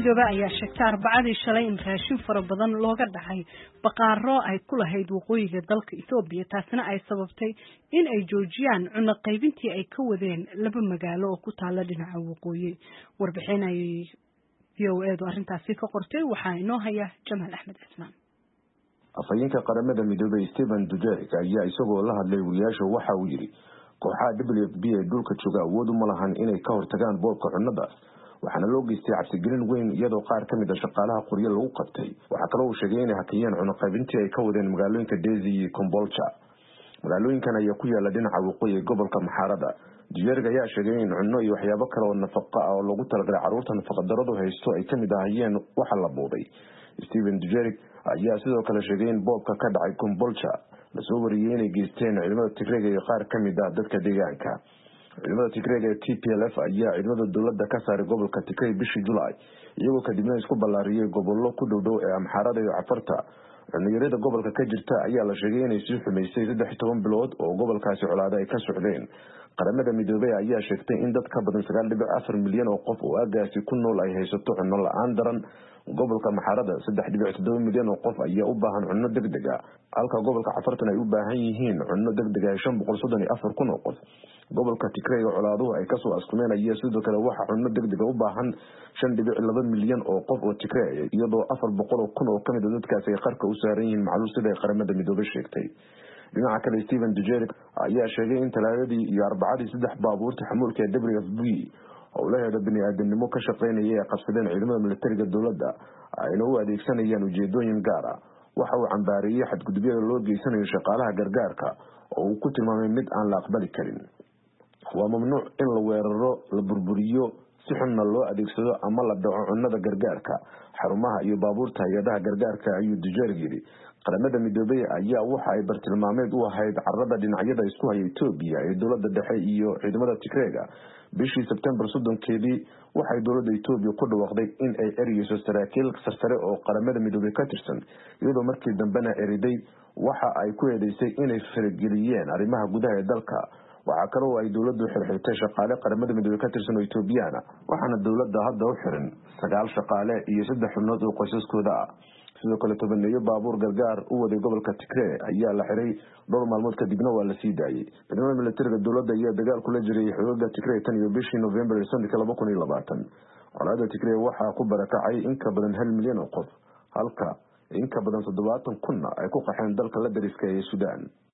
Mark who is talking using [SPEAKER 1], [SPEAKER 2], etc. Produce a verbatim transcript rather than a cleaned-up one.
[SPEAKER 1] midoobe ayaa sheegtay Arbacadii shalay in raashin fara badan looga dhacay baqaaro ay ku lahayd waqooyiga dalka Itoobiya taasina ay sababtay in ay joojiyaan cunno qaybintii ay ka wadeen laba magaalo oo ku taala dhinaca waqooyi. Warbixin ay V O A du arrintaasi ka qortay waxaa inoo haya Jamaal Axmed Cismaan.
[SPEAKER 2] Afhayeenka qaramada midoobe Stephen Dujarric ayaa isagoo la hadlay wariyaasha waxa uu yiri kooxaha W F P ee dhulka jooga awood uma lahan inay ka hortagaan boobka cunnada waxaana loo geystay cabsigelin weyn iyadoo qaar ka mid ah shaqaalaha qoryo lagu qabtay waxa kale oo sheegay in hakiyeen cunno qaybintii ay ka wadeen magaalooyinka Desii iyo Kombolcha magaalooyinkan ayaa ku yaala dhinaca waqooyi gobolka Maxarada. Dujarric ayaa sheegay in cunno iyo waxyaabo kale oo nafaqo ah oo lagu talagalay carruurta nafaqadarradu haysto ay ka mid ahaayeen waxa la boobay. Stephen Dujarric ayaa sidoo kale sheegay in boobka ka dhacay Kombolcha la soo wariyay inay geysteen ciidamada Tigreega iyo qaar ka mid ah dadka deegaanka. ciidamada Tigreega ee T P L F ayaa ciidamada dawladda ka saaray gobolka Tigray bishii July iyagoo kadibna isku ballaariyay gobollo ku dhow dhow ee Amxaarada iyo Cafarta. Cuniyada gobolka ka jirta ayaa la sheegay inay sii xumaysay saddex iyo toban bilood oo gobolkaasi colaad ay ka socdeen. Qaramada Midoobay ayaa sheegtay in dad ka badan sagaal dhibic afar milyan oo qof oo aagaasi ku nool ay haysato cunno la'aan daran. gobolka Maxarada saddex dhibic toddoba milyan oo qof ayaa u baahan cunno degdeg ah halka gobolka Cafartan ay u baahan yihiin cunno degdeg ah shan boqol soddon iyo afar kun oo qof. gobolka Tigray oo colaaduhu ay ka soo askumeen ayaa sidoo kale waxa cunno degdeg ah u baahan shan dhibic laba milyan oo qof oo Tigray iyadoo afar boqol oo kun oo kamid ah dadkaas ay qarka u saaran yihiin macluul sida qaramada midoobay sheegtay. dhinaca kale Stephen Dujarric ayaa sheegay in talaadadii iyo arbacadii saddex baabuurta xamuulka ee W F P howlaheeda bini'aadanimo ka shaqeynaya ee qabsadeen ciidamada militariga dawladda ayna u adeegsanayaan ujeedooyin gaar ah. waxa uu cambaareeyay xadgudubyada loo geysanayo shaqaalaha gargaarka oo uu ku tilmaamay mid aan la aqbali karin. waa mamnuuc in la weeraro la burburiyo si xunna loo adeegsado ama la dhaco cunnada gargaarka xarumaha iyo baabuurta hay'adaha gargaarka ayuu Dujarric yiri. qaramada midoobay ayaa waxa ay bartilmaameed u ahayd carrada dhinacyada isku haya Itoobiya ee dawladda dhexe iyo ciidamada Tigreega. bishii September soddonkeedii waxay dawladda Itoobiya ku dhawaaqday in ay eriyeyso saraakiil sarsare oo qaramada midoobay ka tirsan iyadoo markii dambena eriday waxa ay ku eedeysay inay farageliyeen arrimaha gudaha ee dalka. waxa kale oo ay dawladdu xirxirtay shaqaale qaramada midoobay ka tirsan oo Itoobiyana waxaana dawladda hadda u xiran sagaal shaqaale iyo saddex xubnood oo qoysaskooda ah. sidoo kale tobaneeyo baabuur gargaar u waday gobolka Tigray ayaa la xiray dhowr maalmood kadibna waa la sii daayay. ciidamada militariga dawladda ayaa dagaal kula jiray xoogagga Tigray tan iyo bishii November sanadka laba kun iyo labaatan. colaadda Tigray waxaa ku barakacay in ka badan hal milyan oo qof halka in ka badan toddobaatan kun ay ku qaxeen dalka la dariska ee Suudaan.